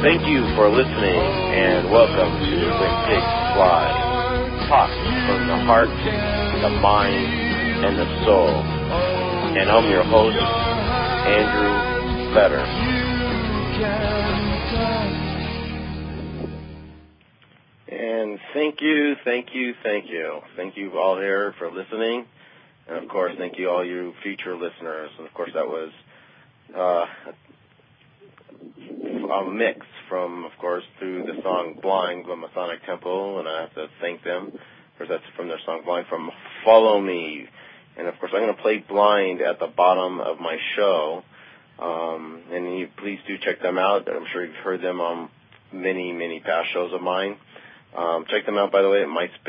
Thank you for listening, and welcome to When Pigs Fly. Talk from the heart, the mind, and the soul. And I'm your host, Andrew Fetter. And thank you. Thank you all here for listening. And, of course, thank you all you future listeners. And, of course, that was a mix from, of course, through the song Blind by Masonic Temple, and I have to thank them. Of course, that's from their song Blind from Follow Me. And, of course, I'm going to play Blind at the bottom of my show. And please do check them out. I'm sure you've heard them on many past shows of mine. Check them out, by the way, at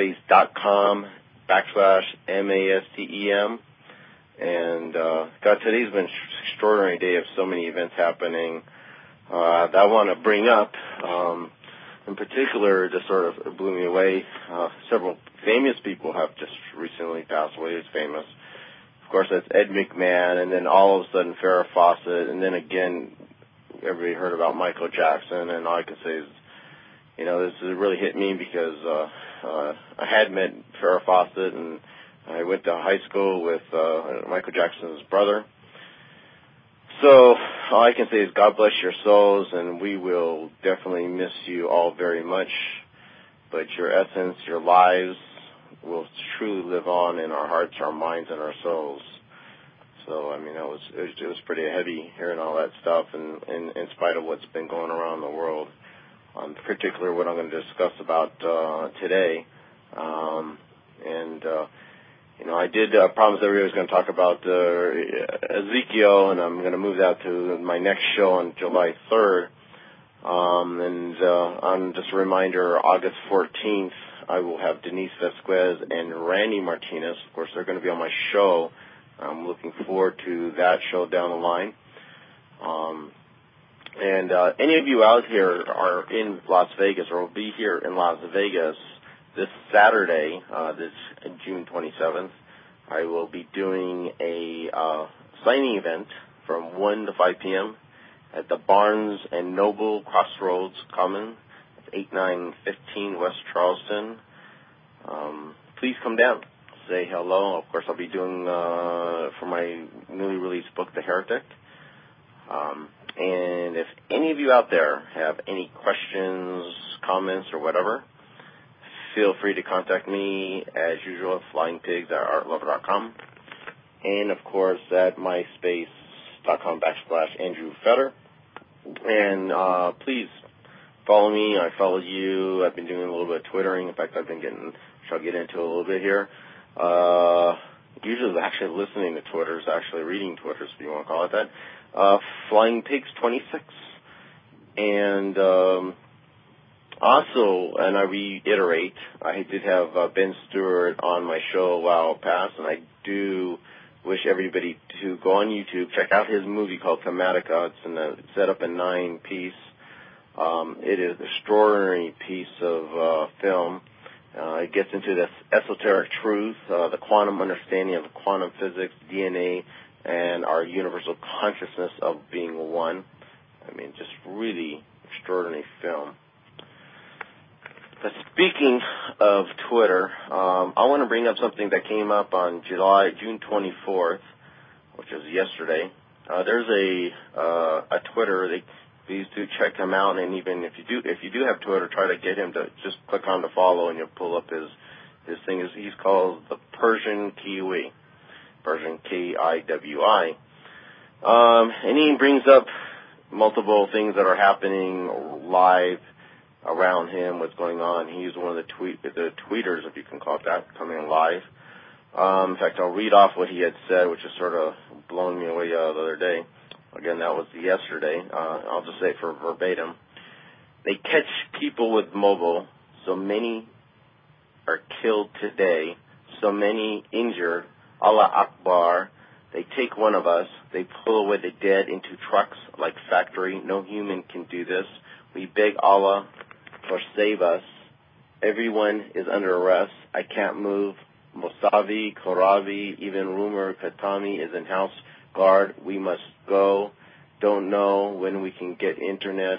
myspace.com/MASTEM. And, God, today's been an extraordinary day of so many events happening that I want to bring up. In particular, just sort of blew me away. Several famous people have just recently passed away. Who's famous? Of course, that's Ed McMahon, and then all of a sudden Farrah Fawcett, and then again, everybody heard about Michael Jackson, and all I can say is, you know, this has really hit me because I had met Farrah Fawcett, and I went to high school with Michael Jackson's brother. So all I can say is God bless your souls, and we will definitely miss you all very much. But your essence, your lives will truly live on in our hearts, our minds, and our souls. So, I mean, it was pretty heavy hearing all that stuff, and in spite of what's been going around the world. In particular, what I'm going to discuss about today. You know, I did promise everybody I was going to talk about Ezekiel, and I'm going to move that to my next show on July 3rd. On just a reminder, August 14th, I will have Denise Vasquez and Randy Martinez. Of course, they're going to be on my show. I'm looking forward to that show down the line. Any of you out here are in Las Vegas or will be here in Las Vegas this Saturday, this June 27th, I will be doing a signing event from 1 to 5 p.m. at the Barnes & Noble Crossroads Common, 8915 West Charleston. Please come down, say hello. Of course, I'll be doing for my newly released book, The Heretic. And if any of you out there have any questions, comments, or whatever, feel free to contact me, as usual, at flyingpigs@artlover.com. And, of course, at myspace.com/Andrew Fetter. And please follow me. I follow you. I've been doing a little bit of Twittering. In fact, I'll get into a little bit here. Usually actually listening to Twitters, actually reading Twitters, if you want to call it that. Flying Pigs 26. And also, and I reiterate, I did have Ben Stewart on my show a while past, and I do wish everybody to go on YouTube, check out his movie called Thematica. It's set up in 9-piece. It is an extraordinary piece of film. It gets into this esoteric truth, the quantum understanding of the quantum physics, DNA, and our universal consciousness of being one. I mean, just really extraordinary film. But speaking of Twitter, I want to bring up something that came up on June 24th, which is yesterday. There's a Twitter. Please do check him out, and even if you do have Twitter, try to get him to just click on the follow, and you'll pull up his thing. He's called the Persian Kiwi, Persian Kiwi. And he brings up multiple things that are happening live around him, what's going on. He's one of the tweeters, if you can call it that, coming live. In fact, I'll read off what he had said, which is sort of blowing me away the other day. Again, that was yesterday. I'll just say it for verbatim. They catch people with mobile. So many are killed today. So many injured. Allah Akbar. They take one of us. They pull away the dead into trucks like factory. No human can do this. We beg Allah for save us. Everyone is under arrest. I can't move. Mosavi, Koravi, even Rumor Katami is in house guard. We must go. Don't know when we can get internet.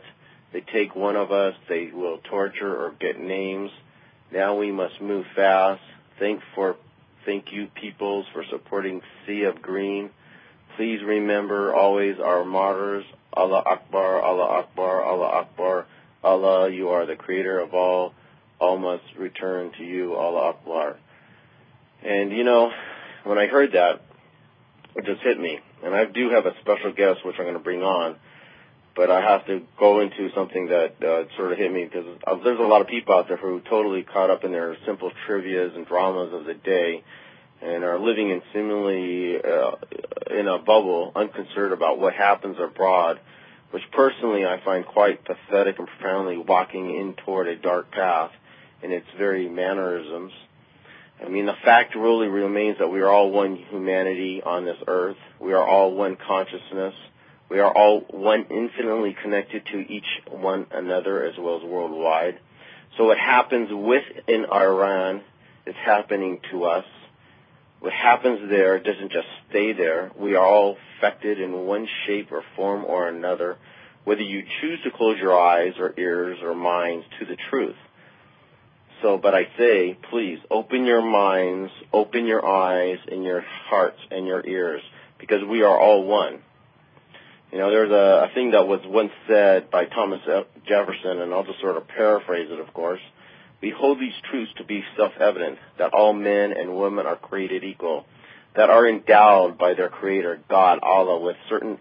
They take one of us, they will torture or get names. Now we must move fast. Thank you, peoples, for supporting Sea of Green. Please remember always our martyrs. Allah Akbar, Allah Akbar, Allah Akbar. Allah, you are the creator of all. All must return to you, Allah Akbar. And, when I heard that, it just hit me. And I do have a special guest, which I'm going to bring on. But I have to go into something that sort of hit me, because there's a lot of people out there who are totally caught up in their simple trivias and dramas of the day and are living in seemingly in a bubble, unconcerned about what happens abroad, which personally I find quite pathetic and profoundly walking in toward a dark path in its very mannerisms. I mean, the fact really remains that we are all one humanity on this earth. We are all one consciousness. We are all one infinitely connected to each one another as well as worldwide. So what happens within Iran is happening to us. What happens there doesn't just stay there. We are all affected in one shape or form or another, whether you choose to close your eyes or ears or minds to the truth. But I say, please, open your minds, open your eyes and your hearts and your ears, because we are all one. There's a thing that was once said by Thomas Jefferson, and I'll just sort of paraphrase it, of course. We hold these truths to be self-evident, that all men and women are created equal, that are endowed by their Creator, God, Allah, with certain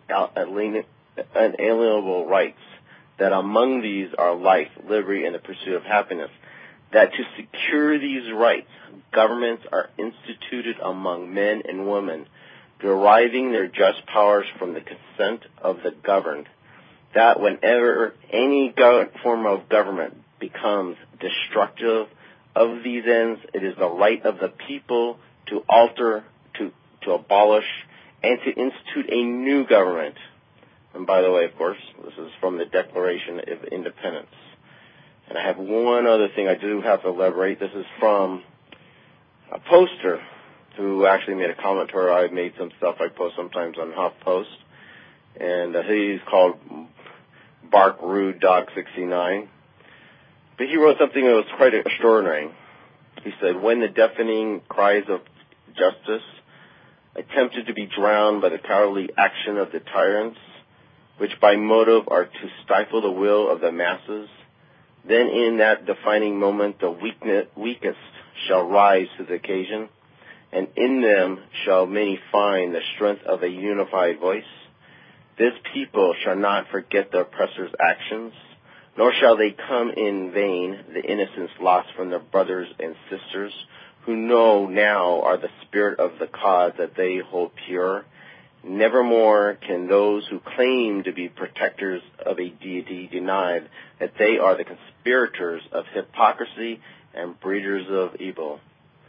unalienable rights, that among these are life, liberty, and the pursuit of happiness, that to secure these rights, governments are instituted among men and women, deriving their just powers from the consent of the governed, that whenever any form of government becomes destructive of these ends, it is the right of the people to alter, to abolish, and to institute a new government. And by the way, of course, this is from the Declaration of Independence. And I have one other thing I do have to elaborate. This is from a poster who actually made a comment, or I've made some stuff I post sometimes on HuffPost. And he's called Bark Rude Dog 69. But he wrote something that was quite extraordinary. He said, when the deafening cries of justice attempted to be drowned by the cowardly action of the tyrants, which by motive are to stifle the will of the masses, then in that defining moment the weakest shall rise to the occasion, and in them shall many find the strength of a unified voice. This people shall not forget the oppressor's actions, nor shall they come in vain, the innocents lost from their brothers and sisters, who know now are the spirit of the cause that they hold pure. Nevermore can those who claim to be protectors of a deity deny that they are the conspirators of hypocrisy and breeders of evil.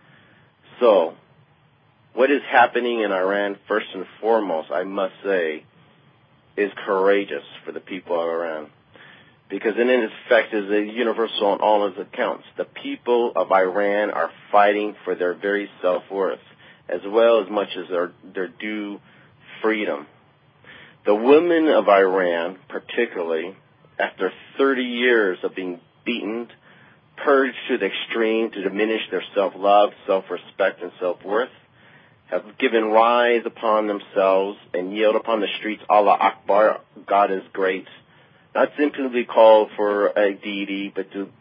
So, what is happening in Iran, first and foremost, I must say, is courageous for the people of Iran. Because in its effect is a universal on all its accounts. The people of Iran are fighting for their very self-worth, as well as much as their due freedom. The women of Iran, particularly, after 30 years of being beaten, purged to the extreme to diminish their self-love, self-respect, and self-worth, have given rise upon themselves and yelled upon the streets, Allah Akbar, God is great. Not simply call for a deity, but to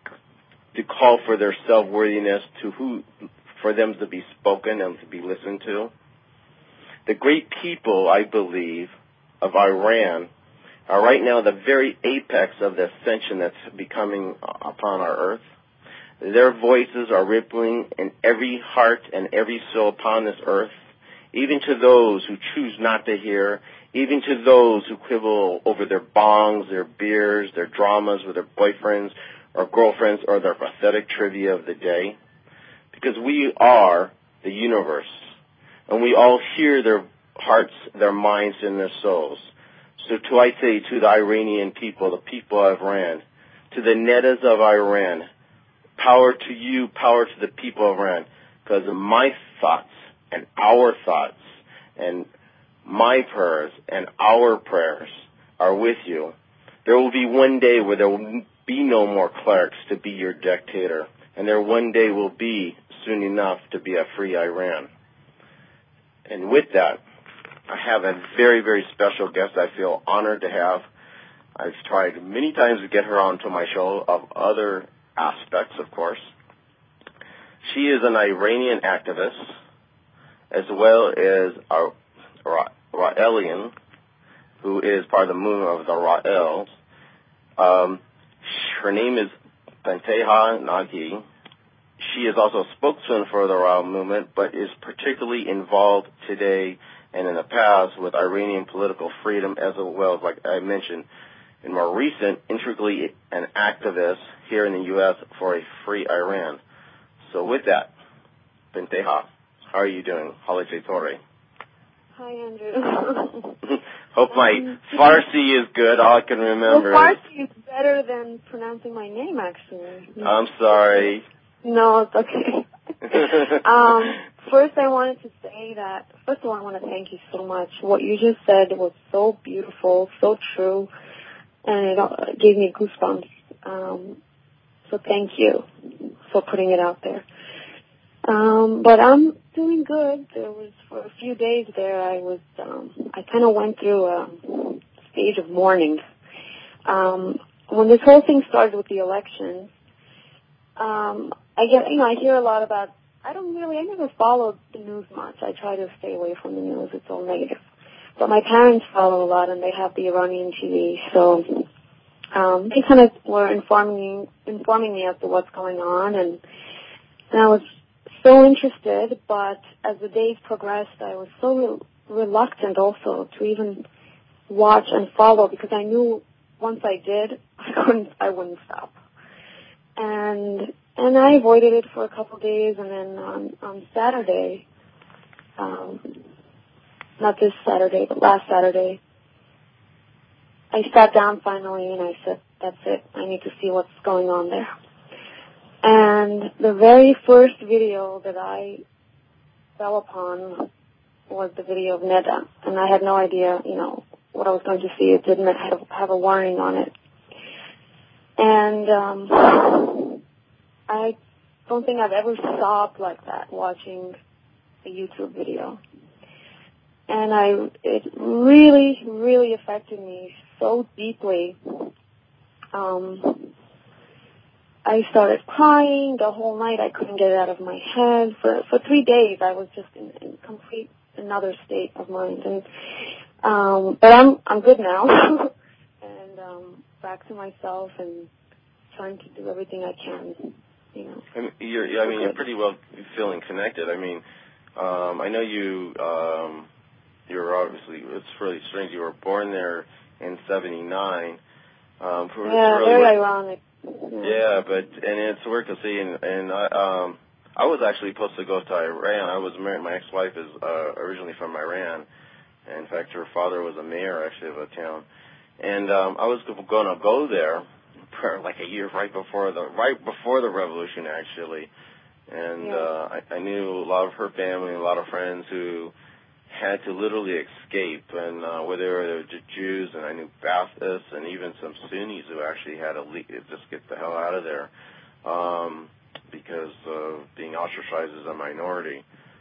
call for their self-worthiness, for them to be spoken and to be listened to. The great people, I believe, of Iran are right now the very apex of the ascension that's becoming upon our earth. Their voices are rippling in every heart and every soul upon this earth, even to those who choose not to hear, even to those who quibble over their bongs, their beers, their dramas with their boyfriends or girlfriends, or their pathetic trivia of the day. Because we are the universe, and we all hear their hearts, their minds, and their souls. So I say to the Iranian people, the people of Iran, to the Nedas of Iran, power to you, power to the people of Iran, because my thoughts and our thoughts and my prayers and our prayers are with you, There will be one day where there will be no more clerics to be your dictator, and there one day will be soon enough to be a free Iran. And with that, I have a very, very special guest I feel honored to have. I've tried many times to get her onto my show of other aspects, of course. She is an Iranian activist, as well as a Ra'elian, who is part of the movement of the Ra'els. Her name is Benteha Nagy. She is also a spokesman for the Ra'el movement, but is particularly involved today and in the past with Iranian political freedom, as well as, like I mentioned, in more recent, intricately an activist here in the U.S. for a free Iran. So with that, Benteha, how are you doing? Holiday Torre. Hi, Andrew. Hope my Farsi is good. All I can remember. Well, Farsi is better than pronouncing my name, actually. I'm sorry. No, it's okay. First, I wanted to say that, first of all, I want to thank you so much. What you just said was so beautiful, so true, and it gave me goosebumps. So thank you for putting it out there. But I'm doing good. There was, for a few days there, I kind of went through a stage of mourning. When this whole thing started with the elections, I hear a lot about, I never followed the news much. I try to stay away from the news. It's all negative. But my parents follow a lot, and they have the Iranian TV, so they kind of were informing me as to what's going on, and I was so interested, but as the days progressed, I was so reluctant also to even watch and follow, because I knew once I did, I wouldn't stop. And I avoided it for a couple of days, and then on Saturday, not this Saturday, but last Saturday, I sat down finally and I said, that's it, I need to see what's going on there. And the very first video that I fell upon was the video of Neda, and I had no idea, what I was going to see. It didn't have a warning on it. And I don't think I've ever sobbed like that watching a YouTube video. And it really, really affected me so deeply. I started crying the whole night. I couldn't get it out of my head. For 3 days, I was just in complete another state of mind. And but I'm good now, and back to myself and trying to do everything I can. You're pretty well feeling connected. I know you. You're obviously, it's really strange. You were born there in '79. Very ironic. Yeah, and it's weird to see. And I was actually supposed to go to Iran. I was married. My ex-wife is originally from Iran. And in fact, her father was a mayor actually of a town. And I was going to go there for like a year right before the revolution actually. And I knew a lot of her family, a lot of friends who had to literally escape, and whether they were Jews, and I knew Ba'athists, and even some Sunnis who actually had to just get the hell out of there because of being ostracized as a minority.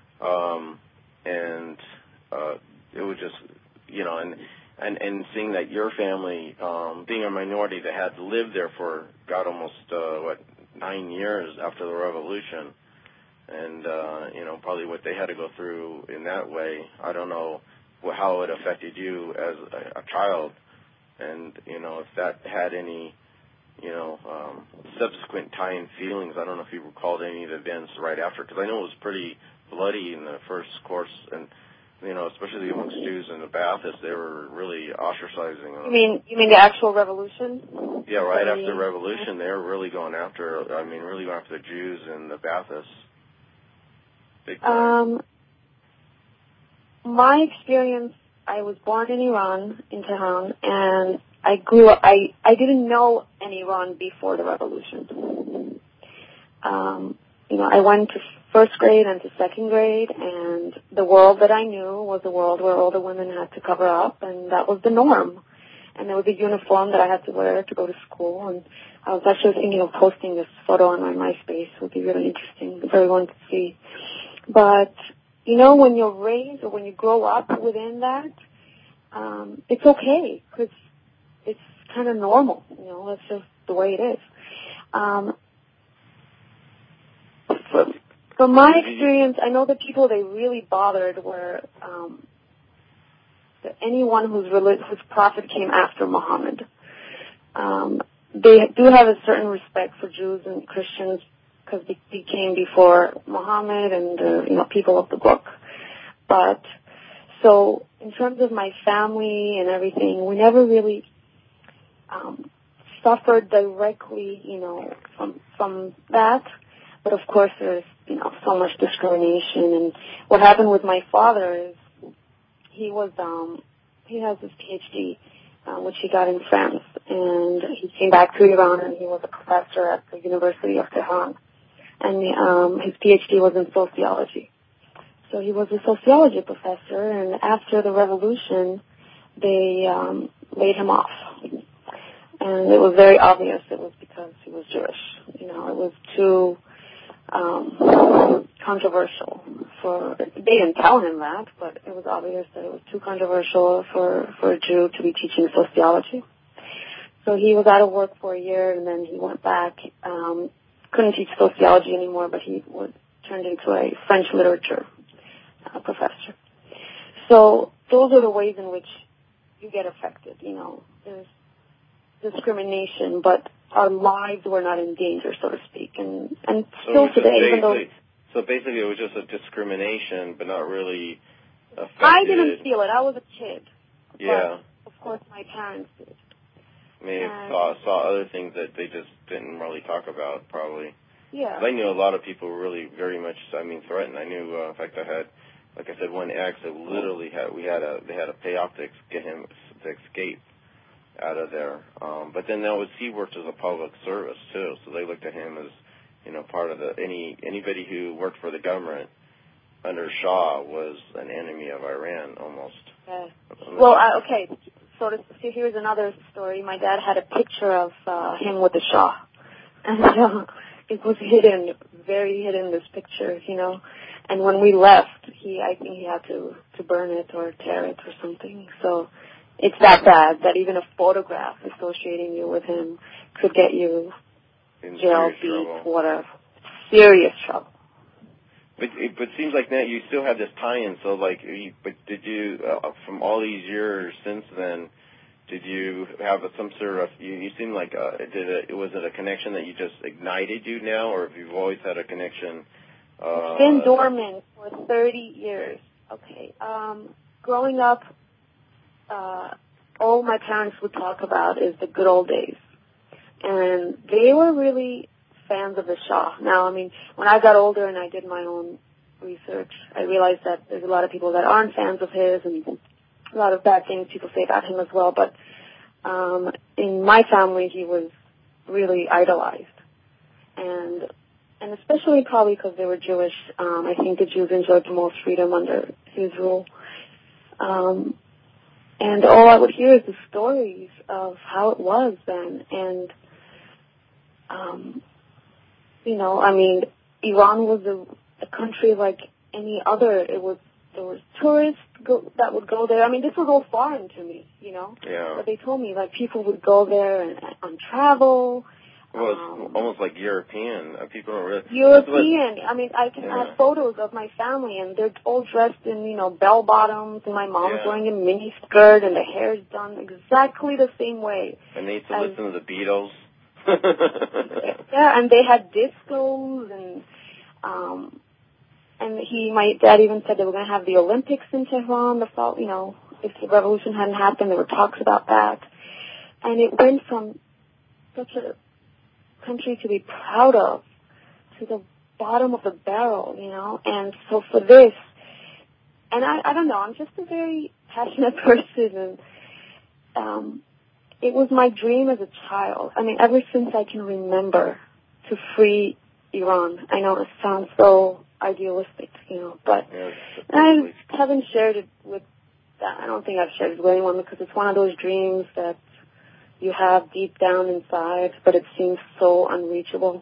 And it was just, and seeing that your family, being a minority that had to live there for, almost, 9 years after the revolution, and, probably what they had to go through in that way. I don't know how it affected you as a child, and, if that had any, subsequent tie-in feelings. I don't know if you recalled any of the events right after, because I know it was pretty bloody in the first course, and, especially amongst Jews and the Ba'athists, they were really ostracizing them. You mean the actual revolution? Yeah, right after the revolution, they were really going after, the Jews and the Ba'athists. Big time. My experience, I was born in Iran, in Tehran, and I grew up, I didn't know an Iran before the revolution. I went to first grade and to second grade, and the world that I knew was a world where all the women had to cover up, and that was the norm. and there was a uniform that I had to wear to go to school, and I was actually thinking of posting this photo on my MySpace. It would be really interesting for everyone to see. But, when you're raised or when you grow up within that, it's okay, because it's kind of normal, that's just the way it is. From my experience, I know the people they really bothered were anyone whose prophet came after Muhammad. They do have a certain respect for Jews and Christians because they came before Muhammad and people of the book. But so in terms of my family and everything, we never really suffered directly, from that. But of course, there's so much discrimination. And what happened with my father is he has his PhD, which he got in France, and he came back to Iran, and he was a professor at the University of Tehran, and his PhD was in sociology. So he was a sociology professor, and after the revolution, they laid him off. And it was very obvious it was because he was Jewish. It was too controversial they didn't tell him that, but it was obvious that it was too controversial for a Jew to be teaching sociology. So he was out of work for a year, and then he went back, couldn't teach sociology anymore, but he turned into a French literature professor. So those are the ways in which you get affected, There's discrimination, but our lives were not in danger, so to speak. And still today, even though... So basically it was just a discrimination, but not really affected. I didn't feel it. I was a kid. Yeah. But, of course, my parents did. May have saw other things that they just didn't really talk about, probably. Yeah. I knew a lot of people were really very much, threatened. I knew, in fact, I had, like I said, one ex that literally they had to pay off to get him to escape out of there. But then he worked as a public service too, so they looked at him as, part of anybody who worked for the government under Shah was an enemy of Iran almost. Yeah. Well, okay. So here's another story. My dad had a picture of him with the Shah, and it was hidden, very hidden. This picture, And when we left, I think he had to burn it or tear it or something. So. It's that bad that even a photograph associating you with him could get you jail, beat, whatever. Serious trouble. But it seems like now you still have this tie-in. So, but did you, from all these years since then, did you have some sort of? You seem like was it a connection that you just ignited you now, or have you always had a connection? It's been dormant for 30 years. Okay. Growing up. All my parents would talk about is the good old days. And they were really fans of the Shah. Now, when I got older and I did my own research, I realized that there's a lot of people that aren't fans of his and a lot of bad things people say about him as well. But in my family, he was really idolized. And especially probably because they were Jewish, I think the Jews enjoyed the most freedom under his rule. And all I would hear is the stories of how it was then. And, Iran was a country like any other. There was tourists that would go there. This was all foreign to me, Yeah. But they told me, people would go there on travel. Well, it's almost like European. People don't really... European. I can have photos of my family, and they're all dressed in, bell-bottoms, and my mom's wearing a mini skirt, and the hair is done exactly the same way. And they used to listen to the Beatles. Yeah, and they had discos, and my dad even said they were going to have the Olympics in Tehran the fall, if the revolution hadn't happened, there were talks about that. And it went from such a country to be proud of to the bottom of the barrel, and so for this, and I don't know, I'm just a very passionate person, and it was my dream as a child. Ever since I can remember, to free Iran. I know it sounds so idealistic, but I haven't shared it with, I don't think I've shared it with anyone because it's one of those dreams that you have deep down inside, but it seems so unreachable.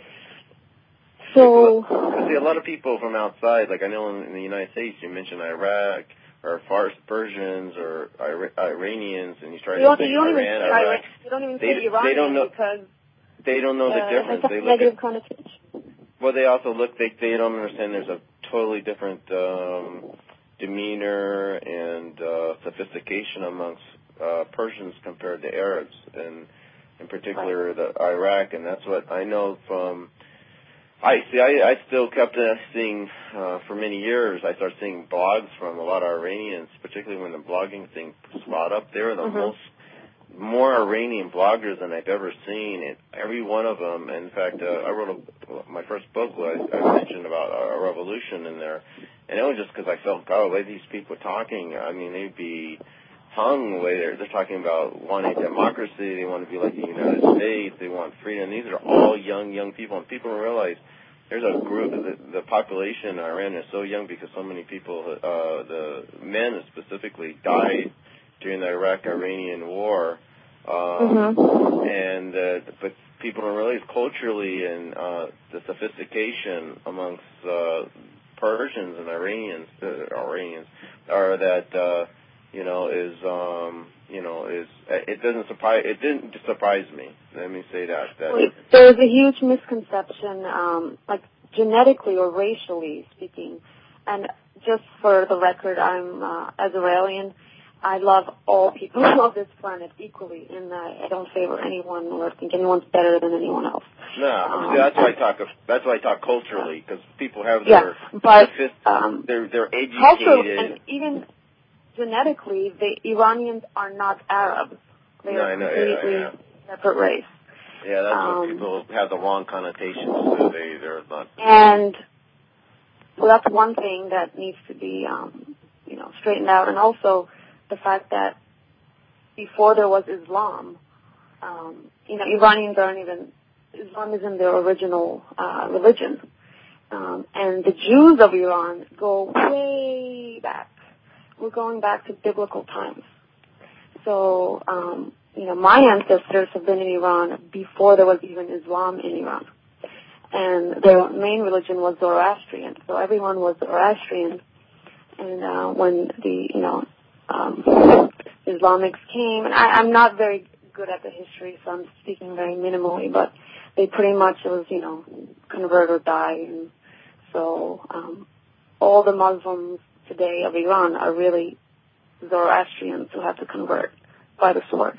So, see, a lot of people from outside, like I know in the United States, you mentioned Iraq or Fars Persians or Iranians, and you try to say Iran, Iraq. You don't even say Iranian because they don't know the difference. They look negative connotation. Well, they also look. They don't understand. There's a totally different demeanor and sophistication amongst Persians compared to Arabs, and in particular the Iraq, and that's what I know from. I still kept seeing for many years. I started seeing blogs from a lot of Iranians, particularly when the blogging thing spot up. They were the more Iranian bloggers than I've ever seen. And every one of them. In fact, I wrote my first book. I mentioned about a revolution in there, and it was just because I felt, God, the way these people talking. I mean, they'd be hung the way they're talking about wanting democracy. They want to be like the United States. They want freedom. These are all young people, and people don't realize there's a group. The population in Iran is so young because so many people, the men specifically, died during the Iraq-Iranian war. And but people don't realize culturally and the sophistication amongst Persians and Iranians are that. It didn't surprise me. Let me say that. There's a huge misconception, like genetically or racially speaking. And just for the record, I'm Azraelian. I love all people of this planet equally, and I don't favor anyone or think anyone's better than anyone else. No, that's why I talk. That's why I talk culturally, because people have their they're educated. Culturally, and even genetically, the Iranians are not Arabs. They are completely separate race. Yeah, that's what people have the wrong connotations. So they're not. And so that's one thing that needs to be, straightened out. And also the fact that before there was Islam, Iranians aren't even, Islam isn't their original religion. And the Jews of Iran go way back. We're going back to biblical times. So, my ancestors have been in Iran before there was even Islam in Iran. And their main religion was Zoroastrian. So everyone was Zoroastrian. And when the, Islamics came, and I'm not very good at the history, so I'm speaking very minimally, but they pretty much, it was, convert or die. And so all the Muslims today of Iran are really Zoroastrians who have to convert by the sword.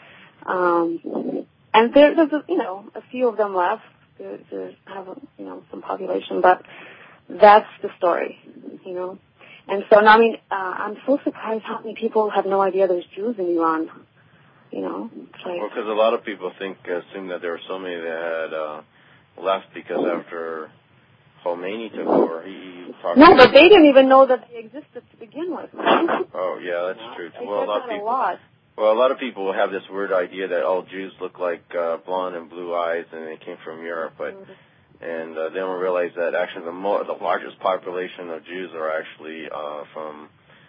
And there's a few of them left to have, some population, but that's the story, And so, I'm so surprised how many people have no idea there's Jews in Iran, Well, because a lot of people assume that there were so many that had left because after Khomeini took over, he talked. No, but they didn't even know that they existed to begin with. Oh, yeah, that's true. Well, a lot of people have this weird idea that all Jews look like blonde and blue eyes, and they came from Europe, but and they don't realize that actually the largest population of Jews are actually from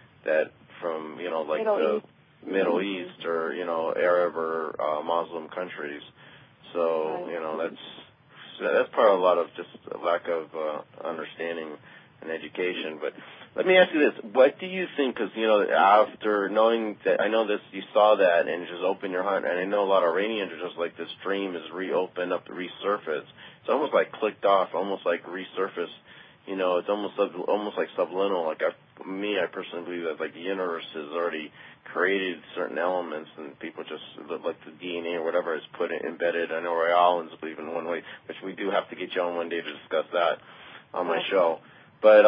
Middle East or Arab or Muslim countries. So that's part of a lot of just a lack of understanding and education. But let me ask you this: what do you think? Because after knowing that, I know this, you saw that and just opened your heart. And I know a lot of Iranians are just like, this dream is reopened up, resurfaced. It's almost like clicked off, almost like resurfaced. It's almost like subliminal. Like I personally believe that like the universe has already created certain elements, and people just like the DNA or whatever is embedded. I know Ray Allens believe in one way, which we do have to get you on one day to discuss that on my show. But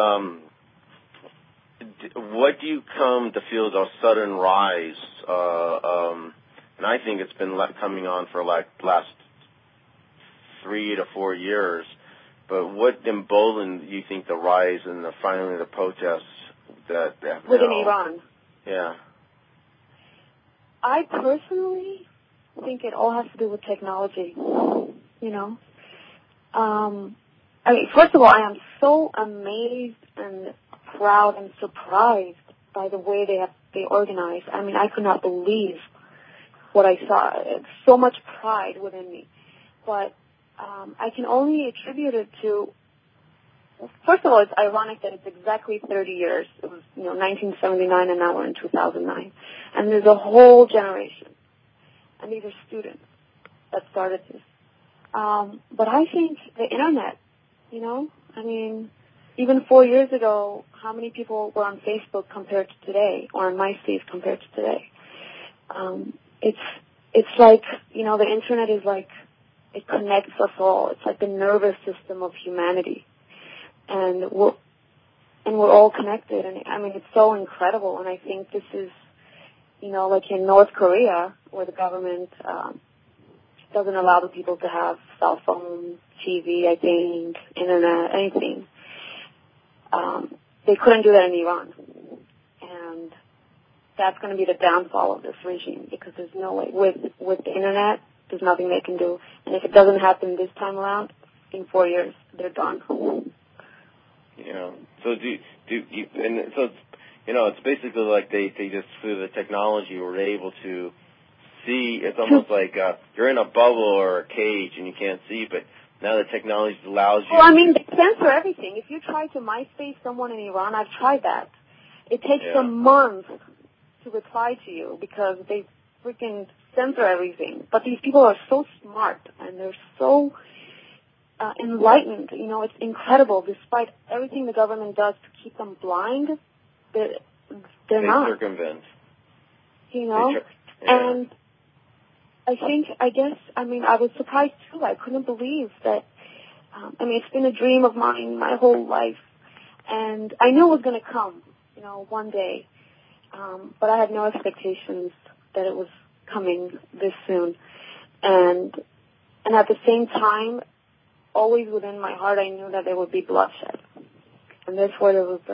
what do you come to feel the sudden rise? And I think it's been coming on for like last 3 to 4 years. But what emboldened, you think, the rise and finally the protests that within Iran? Yeah. I personally think it all has to do with technology. First of all, I am so amazed and proud and surprised by the way they organize. I could not believe what I saw. It's so much pride within me. But I can only attribute it to, first of all, it's ironic that it's exactly 30 years. It was, 1979, and now we're in 2009. And there's a whole generation. And these are students that started this. But I think the Internet, even 4 years ago, how many people were on Facebook compared to today, or on MySpace compared to today? It's like, the Internet is like, it connects us all. It's like the nervous system of humanity. And we're all connected. And, it's so incredible. And I think this is, like in North Korea, where the government doesn't allow the people to have cell phones, TV, I think, Internet, anything. They couldn't do that in Iran. And that's going to be the downfall of this regime, because there's no way. With the Internet, there's nothing they can do. And if it doesn't happen this time around, in 4 years, they're done. Yeah. So it's basically like they just, through the technology, were able to see. It's almost like you're in a bubble or a cage and you can't see, but now the technology allows you. Well, they censor everything. If you try to MySpace someone in Iran, I've tried that. It takes them months to reply to you because they freaking censor everything. But these people are so smart and they're so enlightened. It's incredible. Despite everything the government does to keep them blind, they're not. They're convinced. And I was surprised too. I couldn't believe that. It's been a dream of mine my whole life, and I knew it was going to come, one day. But I had no expectations that it was coming this soon. And at the same time, always within my heart, I knew that there would be bloodshed, and therefore there was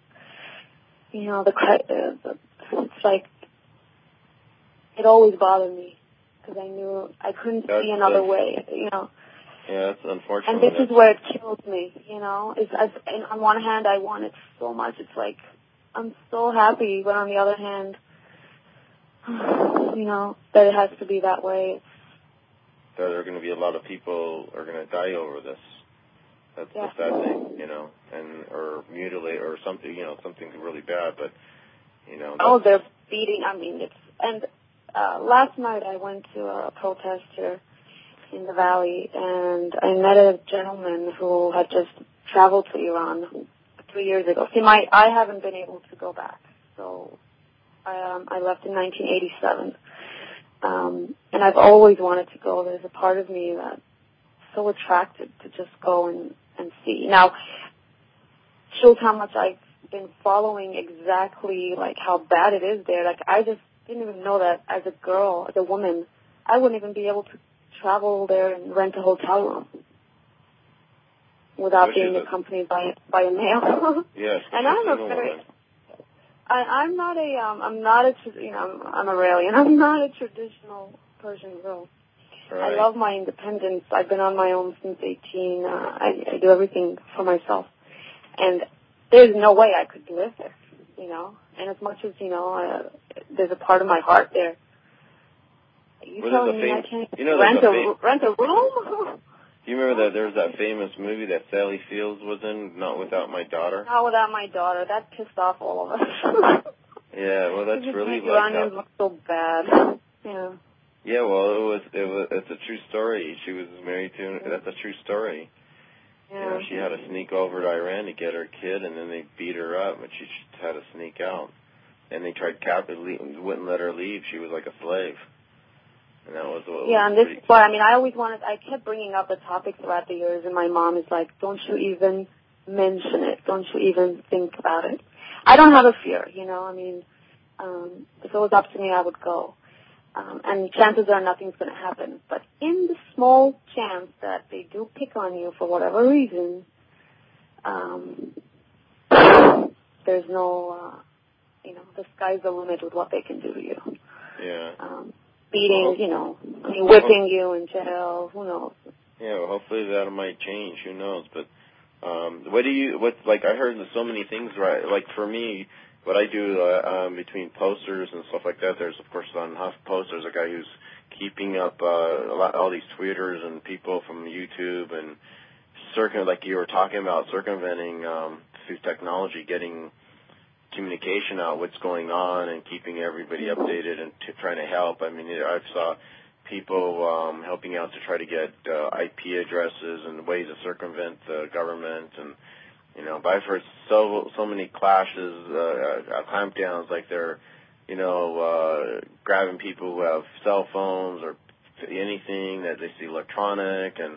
it's like it always bothered me. Because I knew I couldn't see another way, Yeah, that's unfortunate. And this is where it kills me, And on one hand, I want it so much. It's like, I'm so happy. But on the other hand, that it has to be that way. There are going to be a lot of people are going to die over this. That's the sad thing, or mutilate or something, something really bad. But, they're beating, last night I went to a protest here in the valley, and I met a gentleman who had just traveled to Iran 3 years ago. See, I haven't been able to go back, so I left in 1987, and I've always wanted to go. There's a part of me that's so attracted to just go and see. Now, shows how much I've been following exactly like how bad it is there. Like I just didn't even know that as a girl, as a woman, I wouldn't even be able to travel there and rent a hotel room without being accompanied by a male. Yes. And I'm Iranian. I'm not a traditional Persian girl. Right. I love my independence. I've been on my own since 18. I do everything for myself. And there's no way I could live there, And as much as, there's a part of my heart there. You telling me I can't rent a room? You remember that there was that famous movie that Sally Fields was in, Not Without My Daughter? Not Without My Daughter. That pissed off all of us. Yeah, well, that's really like Iranians look so bad. Yeah. Yeah, well, it's a true story. She was married to, that's a true story. Yeah. She had to sneak over to Iran to get her kid, and then they beat her up, but she had to sneak out. And they tried wouldn't let her leave. She was like a slave. And that was what and this is why, I kept bringing up the topic throughout the years, and my mom is like, don't you even mention it. Don't you even think about it. I don't have a fear, if it was up to me, I would go. And chances are nothing's going to happen. But in the small chance that they do pick on you for whatever reason, there's no, the sky's the limit with what they can do to you. Yeah. Beating, whipping you in jail, who knows? Yeah, well, hopefully that might change, who knows. But I heard so many things, right? Like for me, what I do between posters and stuff like that, there's, of course, on HuffPost, there's a guy who's keeping up all these tweeters and people from YouTube and like you were talking about, circumventing through technology, getting communication out, what's going on, and keeping everybody updated and trying to help. I mean, I saw people helping out to try to get IP addresses and ways to circumvent the government, and but I've heard so many clashes, clampdowns, like they're grabbing people who have cell phones or anything that they see electronic, and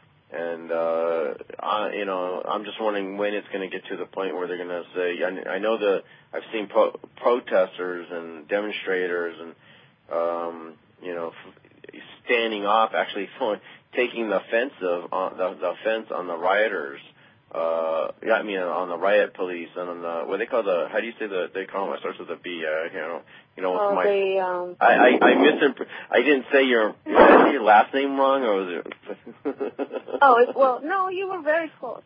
I'm just wondering when it's going to get to the point where they're going to say, I know I've seen protesters and demonstrators and standing off, actually taking the offensive the offense on the rioters. On the riot police and on the what they call how do you say they call them? It starts with a B. I didn't say did I say your last name wrong, or was it? No, you were very close.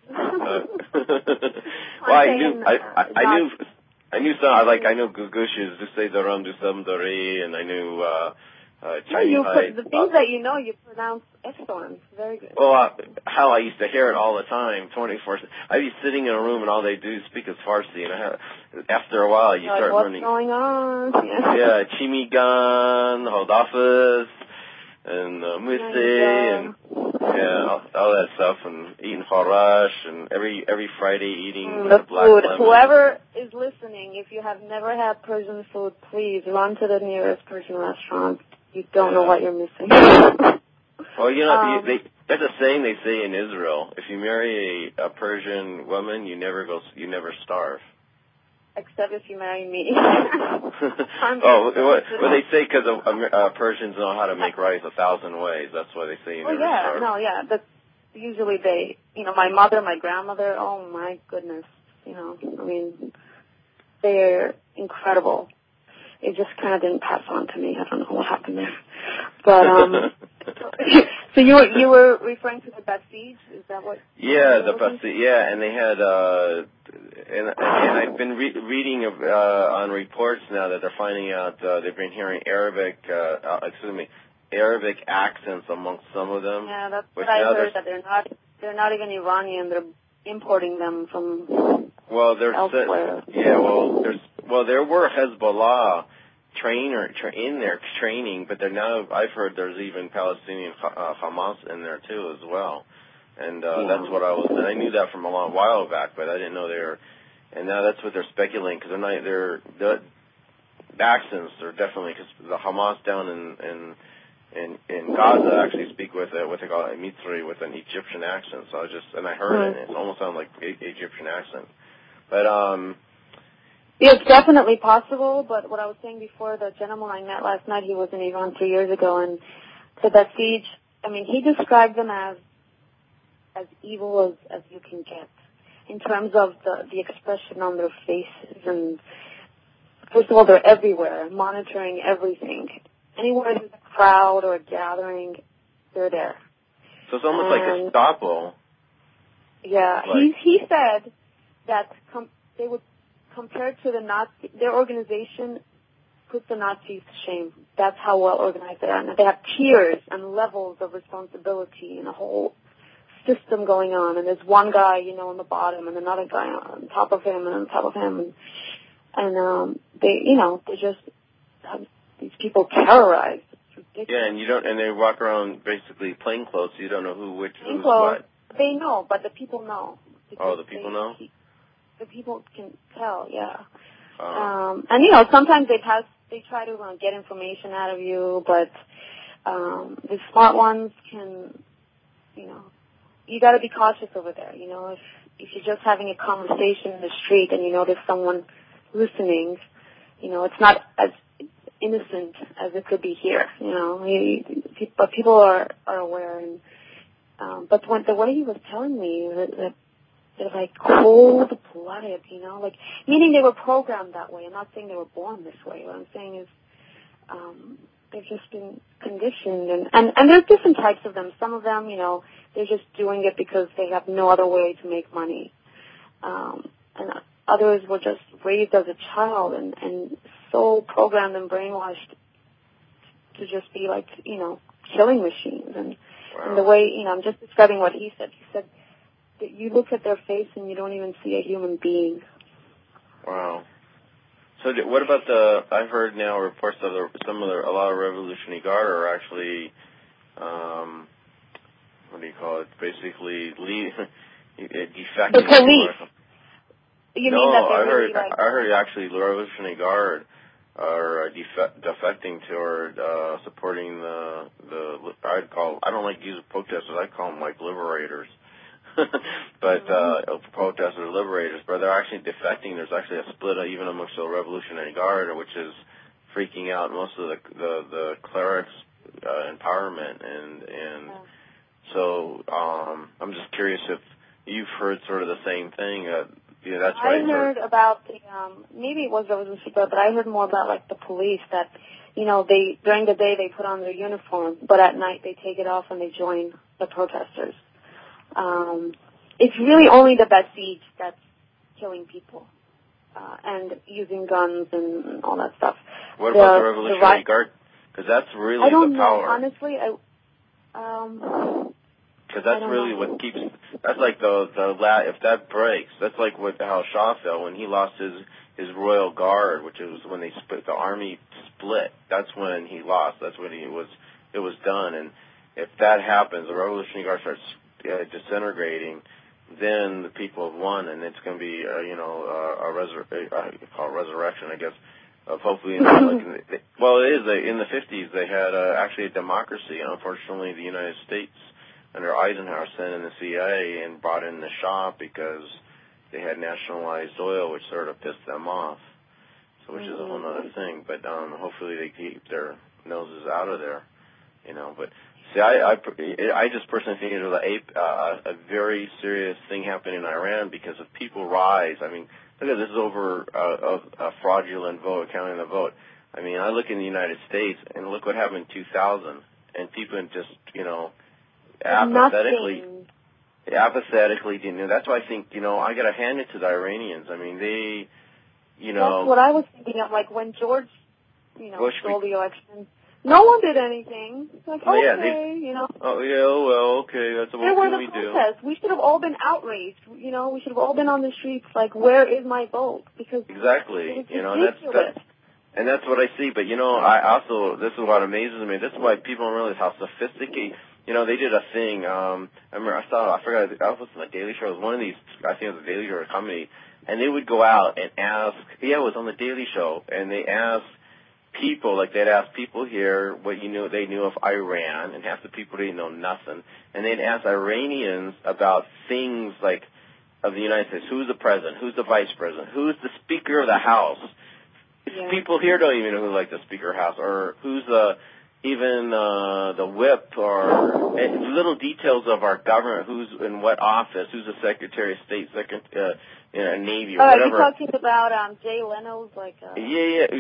I knew some. I know Gugushes, to say the Ram du Samdari, and I knew Chinese. The things that you pronounce excellent. Very good. Well, how I used to hear it all the time, 24/7. I'd be sitting in a room and all they do is speak is Farsi, and after a while you start learning. What's going on? Yeah, Chimigan, Holdafis, and Musi, and all that stuff, and eating harash, and every Friday eating the black food. lemon. Whoever is listening, if you have never had Persian food, please run to the nearest Persian restaurant. You don't know what you're missing. Well, that's a saying they say in Israel. If you marry a Persian woman, you never starve. Except if you marry me. Well, they say because Persians know how to make rice 1,000 ways. That's why they say you never starve. That's usually my mother, my grandmother, oh my goodness, they're incredible. It just kind of didn't pass on to me. I don't know what happened there. But, so you were referring to the Basij? Is that what? Yeah, the Basij. Yeah, and they had, and I've been reading on reports now that they're finding out they've been hearing Arabic accents amongst some of them. Yeah, that's what I heard. That they're not even Iranian. They're importing them from elsewhere. There were Hezbollah in there training, but I've heard there's even Palestinian Hamas in there too as well, and that's what and I knew that from a long while back, but I didn't know and now that's what they're speculating, because the accents are definitely, because the Hamas down in Gaza actually speak with what they call a Mitzri, with an Egyptian accent. So I heard it. It almost sounded like Egyptian accent. But it's definitely possible. But what I was saying before, the gentleman I met last night, he was in Iran 3 years ago, and the Basij, he described them as evil as you can get, in terms of the expression on their faces. And first of all, they're everywhere, monitoring everything. Anywhere there's a crowd or a gathering, they're there. So it's almost like a Gestapo. Yeah, he said that they would, compared to the Nazi, their organization puts the Nazis to shame. That's how well organized they are. And they have tiers and levels of responsibility and a whole system going on. And there's one guy, on the bottom, and another guy on top of him, and on top of him, and they just have these people terrorized. It's ridiculous. And they walk around basically plain clothes, so you don't know who's what. They know, but the people know. Oh, the people know? The people can tell, yeah. And sometimes they try to get information out of you, but the smart ones can, you got to be cautious over there. If you're just having a conversation in the street and you notice someone listening, it's not as innocent as it could be here. But people are aware, and but the way he was telling me that they're like cold-blooded, meaning they were programmed that way. I'm not saying they were born this way. What I'm saying is they've just been conditioned, and there's different types of them. Some of them, they're just doing it because they have no other way to make money, and others were just raised as a child and so programmed and brainwashed to just be like, killing machines. And the way, I'm just describing what he said. He said that you look at their face and you don't even see a human being. Wow. So what about I've heard now reports of a lot of Revolutionary Guard are actually, what do you call it, basically defecting. The police. You mean that I heard actually the Revolutionary Guard are defecting toward supporting the I don't like to use protesters, I call them like liberators. But protesters, liberators, but they're actually defecting. There's actually a split even amongst the Revolutionary Guard, which is freaking out most of the clerics' empowerment, and so I'm just curious if you've heard sort of the same thing. That's I heard about the maybe it was Revolutionary Guard, but I heard more about like the police that they during the day they put on their uniform, but at night they take it off and they join the protesters. It's really only the Basij that's killing people and using guns and all that stuff. What about the Revolutionary Guard? Because that's really the power. I don't know, honestly. Because that's really what keeps. That's like if that breaks, that's like how Shah felt when he lost his royal guard, which is when they split, the army split. That's when he lost. That's when it was done. And if that happens, the Revolutionary Guard starts disintegrating, then the people have won, and it's going to be a resurrection, I guess. Of hopefully, it is. In the 50s, they had actually a democracy. Unfortunately, the United States under Eisenhower sent in the CIA and brought in the Shah because they had nationalized oil, which sort of pissed them off. So, which is a whole other thing. But hopefully, they keep their noses out of there. But see, I just personally think it was a very serious thing happening in Iran because if people rise, I mean, look at this is over a fraudulent vote, counting the vote. I mean, I look in the United States and look what happened in 2000, and people just, apathetically didn't. That's why I think, I got to hand it to the Iranians. I mean, they, That's what I was thinking of, like when George, stole the election. No one did anything. Like, Oh, yeah, okay, that's what there were we the do. protests. We should have all been outraged. We should have all been on the streets like, where is my vote? Because exactly, and that's what I see. But I also, this is what amazes me. This is why people don't realize how sophisticated. They did a thing. I remember I forgot. I was on the Daily Show. It was one of these. I think it was the Daily Show or comedy, and they would go out and ask. Yeah, it was on the Daily Show, and they asked people, like they'd ask people here what they knew of Iran, and half the people didn't know nothing. And they'd ask Iranians about things like of the United States. Who's the president? Who's the vice president? Who's the Speaker of the House? Yeah. People here don't even know who the Speaker of the House, or who's the whip, or little details of our government, who's in what office, who's the Secretary of State, Navy, or whatever. Are you talking about Jay Leno's it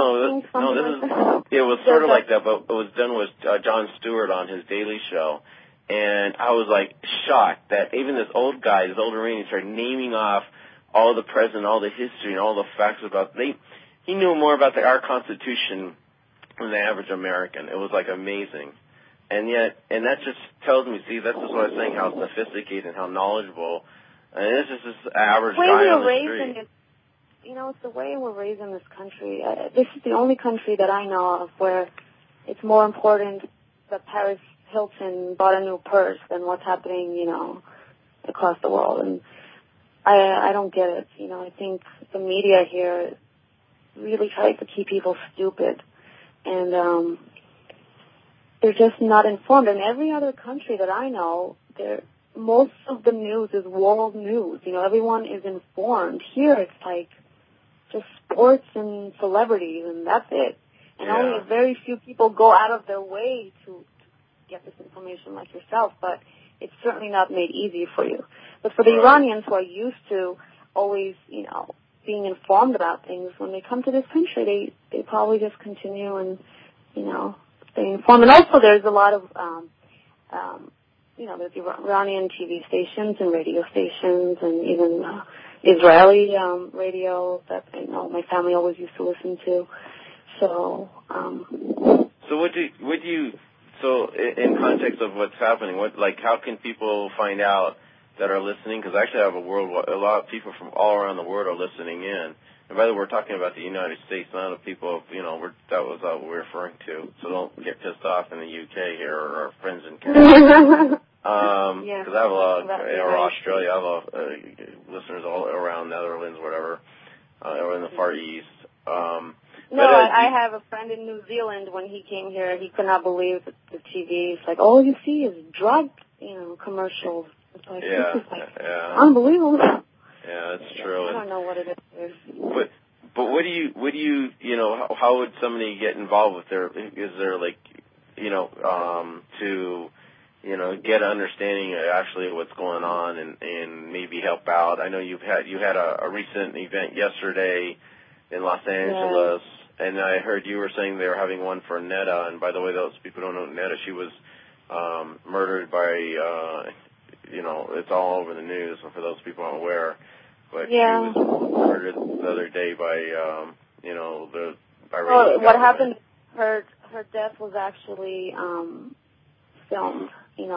was sort of like that, but it was done with Jon Stewart on his Daily Show, and I was like shocked that even this old Iranian started naming off all the president, all the history, and all the facts about he knew more about our Constitution than the average American. It was like amazing. And that just tells me, see, that's just what I was saying, how sophisticated and how knowledgeable. And this is this average guy on the street. It's the way we're raised in this country. This is the only country that I know of where it's more important that Paris Hilton bought a new purse than what's happening, across the world. And I don't get it. I think the media here really tries to keep people stupid. And they're just not informed. In every other country that I know, most of the news is world news. Everyone is informed. Here it's like just sports and celebrities, and that's it. And only a very few people go out of their way to get this information like yourself, but it's certainly not made easy for you. But for the Iranians who are used to always, being informed about things, when they come to this country, they probably just continue and, stay informed. And also there's a lot of, there's Iranian TV stations and radio stations and even Israeli radio that my family always used to listen to. So. So what do you? So in context of what's happening, how can people find out that are listening? Because actually, I have a lot of people from all around the world are listening in. And by the way, we're talking about the United States, not the people. That was what we're referring to. So don't get pissed off in the UK here or our friends in Canada. Because I have a lot of, or Australia, I have a lot of listeners all around Netherlands, whatever, or in the Far East. I have a friend in New Zealand. When he came here, he could not believe the TV. It's like all you see is drug, commercials. It's like, this is unbelievable. Yeah, that's true. I don't know what it is. But what do you, how would somebody get involved with is there to, get an understanding of actually what's going on and maybe help out? I know you had a recent event yesterday in Los Angeles, and I heard you were saying they were having one for Netta. And by the way, those people don't know Netta. She was murdered by, it's all over the news. And for those people unaware, but she was murdered the other day by, the Iranian government. What happened? Her death was actually filmed,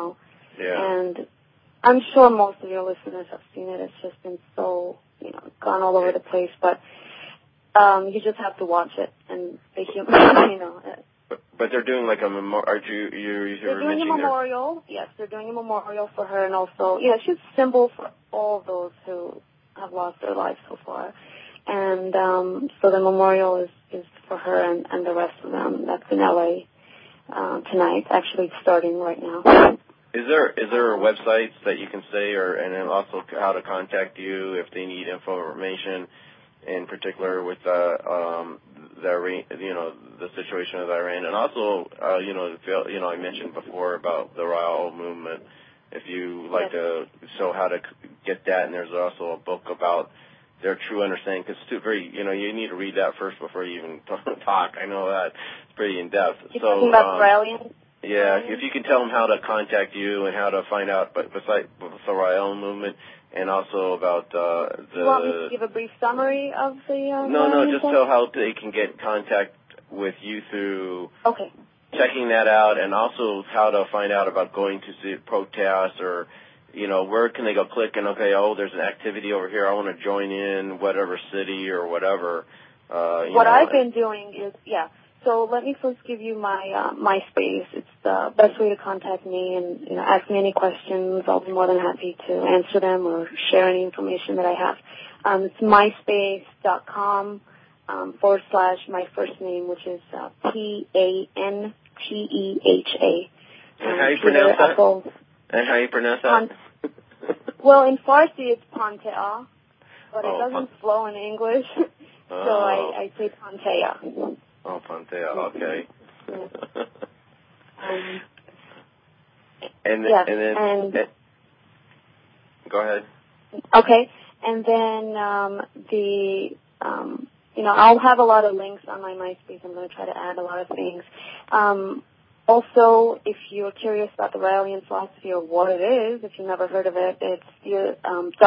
and I'm sure most of your listeners have seen it. It's just been so, gone all over the place, but you just have to watch it and be human, But they're doing like a memorial. They're doing a memorial. Yes, they're doing a memorial for her, and also, she's a symbol for all those who have lost their lives so far. And so the memorial is for her and the rest of them. That's in LA tonight. Actually, it's starting right now. Is there websites that you can say, and then also how to contact you if they need information, in particular with the situation with Iran, and also I mentioned before about the Rael movement. If you like to show how to get that, and there's also a book about their true understanding, because it's very, you need to read that first before you even talk. I know that it's pretty in depth. You're talking about Raelian? Yeah, if you can tell them how to contact you and how to find out, besides the Rael movement, and also about the. You want me to give a brief summary of the? No, just tell how they can get in contact with you through. Okay. Checking that out, and also how to find out about going to see protests, or where can they go click and there's an activity over here, I want to join in whatever city or whatever. What I've been doing is So let me first give you my MySpace. It's the best way to contact me, and ask me any questions. I'll be more than happy to answer them or share any information that I have. It's myspace.com. / my first name, which is Panteha. And how you pronounce that? And how you pronounce that? Well, in Farsi it's Panteha, but it doesn't flow in English, so I say Panteha. Oh, Panteha, okay. Go ahead. Okay, and then I'll have a lot of links on my MySpace. I'm going to try to add a lot of things. Also, if you're curious about the Raelian philosophy or what it is, if you've never heard of it, it's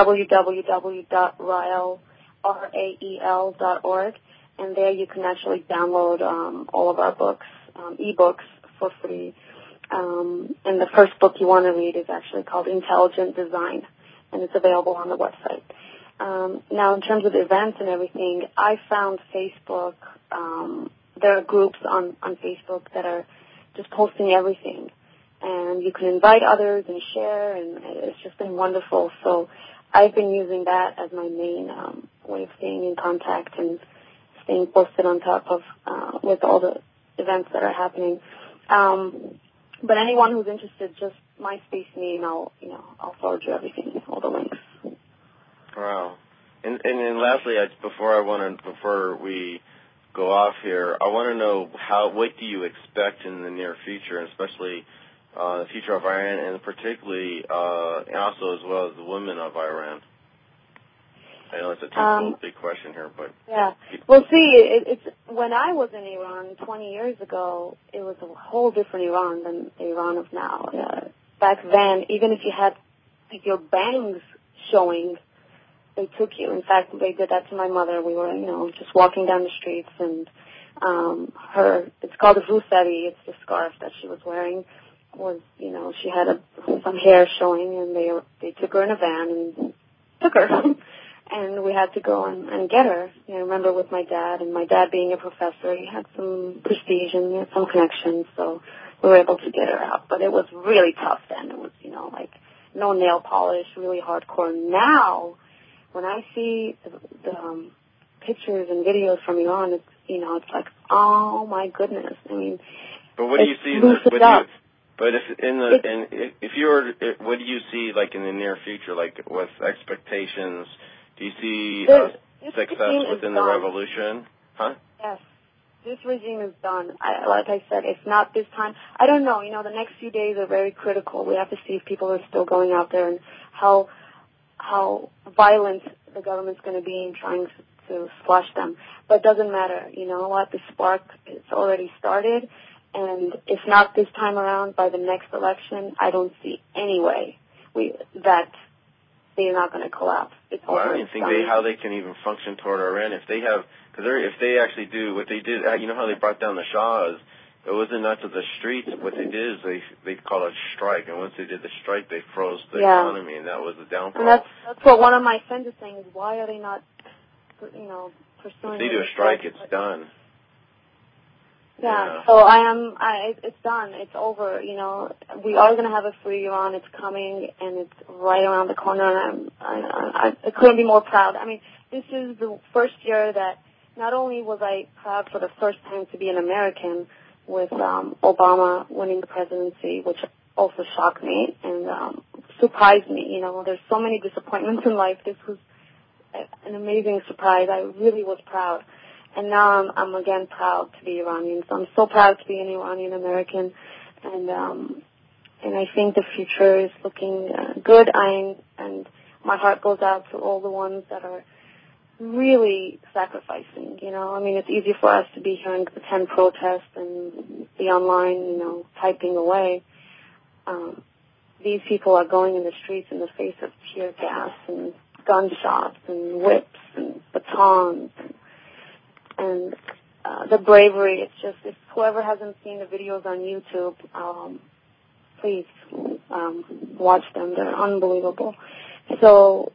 www.rael.org, and there you can actually download all of our books, ebooks, for free. And the first book you want to read is actually called Intelligent Design, and it's available on the website. Now, in terms of events and everything, I found Facebook. There are groups on Facebook that are just posting everything, and you can invite others and share, and it's just been wonderful. So I've been using that as my main way of staying in contact and staying posted on top of with all the events that are happening. But anyone who's interested, just MySpace me, and I'll forward you everything, all the links. Wow. And then lastly, before we go off here, I want to know what do you expect in the near future, and especially the future of Iran, and particularly also as well as the women of Iran. I know it's a big question here, but Well, see, it's when I was in Iran 20 years ago, it was a whole different Iran than the Iran of now. Back then, even if you had your bangs showing, they took you. In fact, they did that to my mother. We were, just walking down the streets, and it's called a vusevi. It's the scarf that she was wearing. She had some hair showing, and they took her in a van and took her. And we had to go and get her. I remember with my dad, and my dad being a professor, he had some prestige and he had some connections, so we were able to get her out. But it was really tough then. It was, like no nail polish, really hardcore. Now, when I see the pictures and videos from Iran, it's like, oh my goodness. I mean, but what do you see? But what do you see like in the near future, like with expectations? Do you see success within the revolution? Huh? Yes. This regime is done. Like I said, it's not this time. I don't know. The next few days are very critical. We have to see if people are still going out there and how violent the government's going to be in trying to squash them. But it doesn't matter. You know what? The spark is already started. And if not this time around, by the next election, I don't see any way that they're not going to collapse. Well, I don't even think how they can even function toward Iran if they have, because if they actually do what they did. How they brought down the Shah? It wasn't not to the streets. What they did is they called it a strike, and once they did the strike, they froze the economy, and that was the downfall. And that's what one of my friends is saying: is why are they not, pursuing? If they do a strike, it's done. Yeah, so it's done. It's over. We are going to have a free Iran. It's coming, and it's right around the corner, and I couldn't be more proud. I mean, this is the first year that not only was I proud for the first time to be an American with Obama winning the presidency, which also shocked me and surprised me. There's so many disappointments in life. This was an amazing surprise. I really was proud. And now I'm again proud to be Iranian. So I'm so proud to be an Iranian American, and I think the future is looking good. And my heart goes out to all the ones that are really sacrificing. It's easy for us to be here and attend protests and be online, typing away. These people are going in the streets in the face of tear gas and gunshots and whips and batons and the bravery. If whoever hasn't seen the videos on YouTube, please watch them. They're unbelievable. So,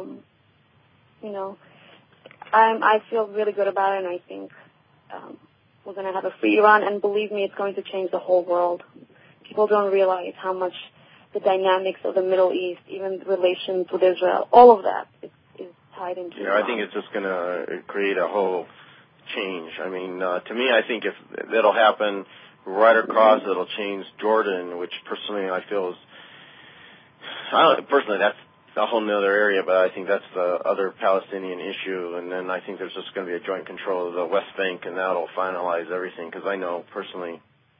I feel really good about it, and I think we're going to have a free Iran, and believe me, it's going to change the whole world. People don't realize how much the dynamics of the Middle East, even relations with Israel, all of that is tied into Iran. I think it's just going to create a whole change. To me, I think if that'll happen right across, it'll change Jordan, which personally I feel is, that's a whole nother area, but I think that's the other Palestinian issue, and then I think there's just going to be a joint control of the West Bank, and that'll finalize everything, because I know personally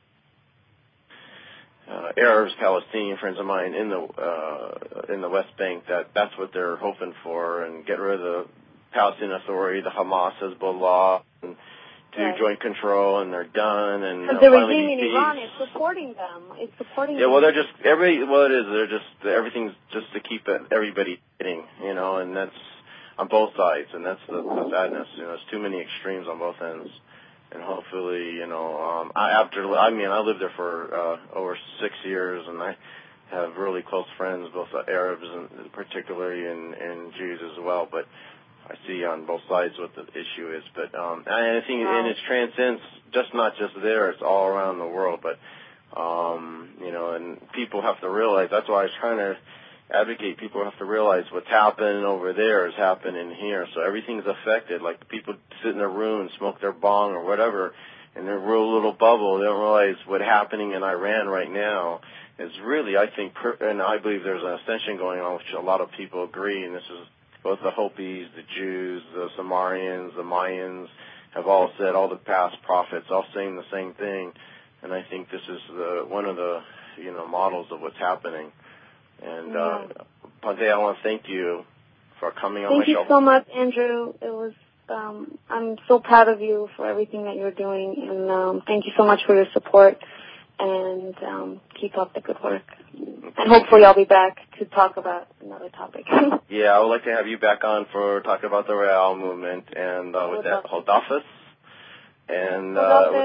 Arabs, Palestinian friends of mine in the West Bank, that's what they're hoping for, and get rid of the Palestinian Authority, the Hamas, Hezbollah, and do joint control, and they're done. And the regime in Iran is supporting them. It's supporting them. Well, they're just everything's just to keep everybody hitting, and that's on both sides, and that's the sadness. There's too many extremes on both ends, and hopefully, I lived there for over 6 years, and I have really close friends, both Arabs and particularly and Jews as well, but I see on both sides what the issue is, but I think and it transcends not just there; it's all around the world. But and people have to realize. That's why I was trying to advocate. People have to realize what's happening over there is happening here. So everything's affected. Like people sit in their room and smoke their bong or whatever in their real little bubble. They don't realize what's happening in Iran right now is really, I think, and I believe there's an ascension going on, which a lot of people agree, and this is. Both the Hopis, the Jews, the Sumerians, the Mayans have all said, all the past prophets, all saying the same thing. And I think this is one of the models of what's happening. And Ponte, I want to thank you for coming on my show. Thank you so much, Andrew. It was I'm so proud of you for everything that you're doing, and thank you so much for your support. and keep up the good work. And hopefully I'll be back to talk about another topic. Yeah, I would like to have you back on for talking about the Real movement and with that Hodafis. And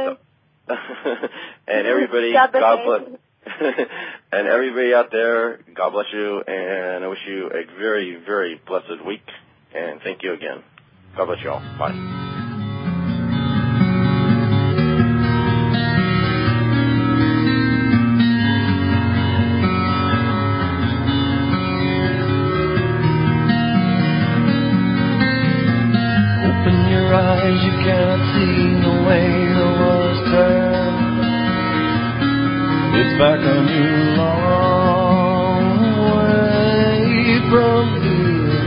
and everybody, God bless. And everybody out there, God bless you, and I wish you a very, very blessed week. And thank you again. God bless you all. Bye. Eyes, you cannot see the way the world turns. It's back on you, long way from here.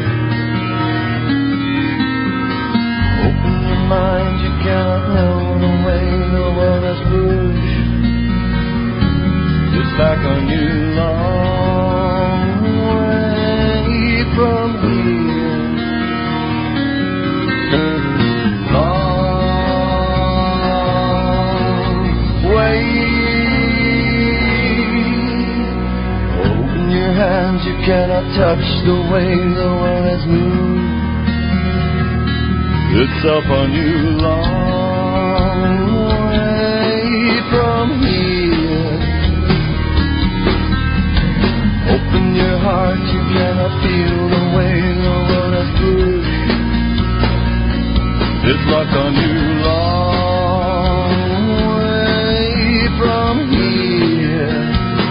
Open your mind, you cannot know the way the world has pushed. It's back on you, long way from here. Hands, you cannot touch the way the world has moved. It's up on you, long way from here. Open your heart, you cannot feel the way the world has pushed. It's luck on you, long way from here.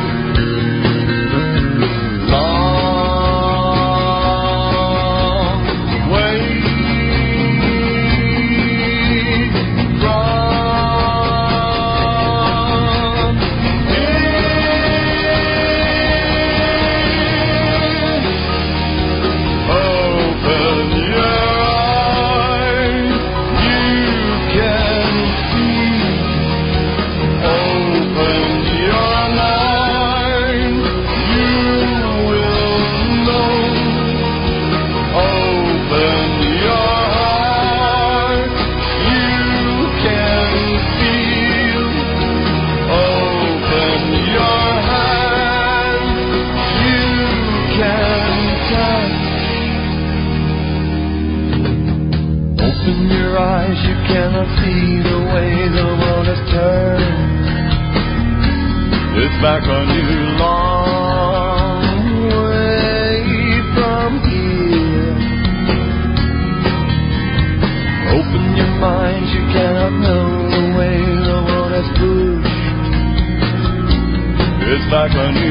You cannot see the way the world has turned. It's back on you, long way from here. Open your mind, you cannot know the way the world has pushed. It's back on you.